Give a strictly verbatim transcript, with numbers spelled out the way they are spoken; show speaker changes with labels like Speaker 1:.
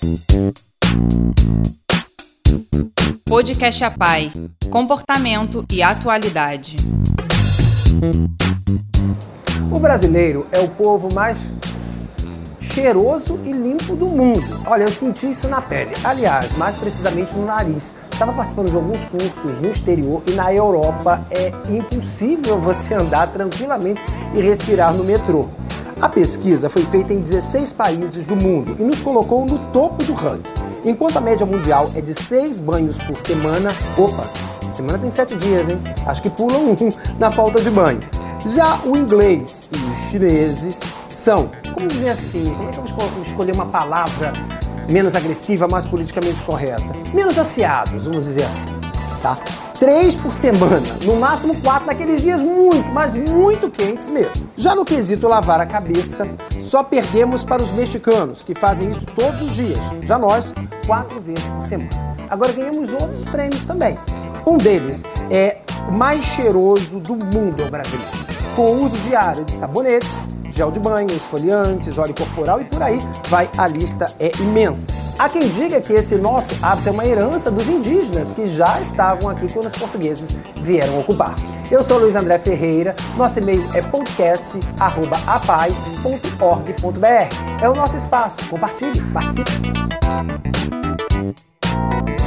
Speaker 1: Podcast APAE, comportamento e atualidade.
Speaker 2: O brasileiro é o povo mais cheiroso e limpo do mundo. Olha, eu senti isso na pele. Aliás, mais precisamente no nariz. Estava participando de alguns cursos no exterior e na Europa é impossível você andar tranquilamente e respirar no metrô. A pesquisa foi feita em dezesseis países do mundo e nos colocou no topo do ranking. Enquanto a média mundial é de seis banhos por semana, opa, semana tem sete dias, hein? Acho que pulam um na falta de banho. Já o inglês e os chineses são, como dizer assim, como é que eu vou escolher uma palavra menos agressiva, mais politicamente correta? Menos asseados, vamos dizer assim, tá? Três por semana, no máximo quatro naqueles dias muito, mas muito quentes mesmo. Já no quesito lavar a cabeça, só perdemos para os mexicanos, que fazem isso todos os dias. Já nós, quatro vezes por semana. Agora ganhamos outros prêmios também. Um deles é o mais cheiroso do mundo, é o brasileiro. Com o uso diário de sabonetes, gel de banho, esfoliantes, óleo corporal e por aí vai, a lista é imensa. Há quem diga que esse nosso hábito é uma herança dos indígenas que já estavam aqui quando os portugueses vieram ocupar. Eu sou Luiz André Ferreira, nosso e-mail é podcast arroba apai ponto org ponto br. É o nosso espaço, compartilhe, participe.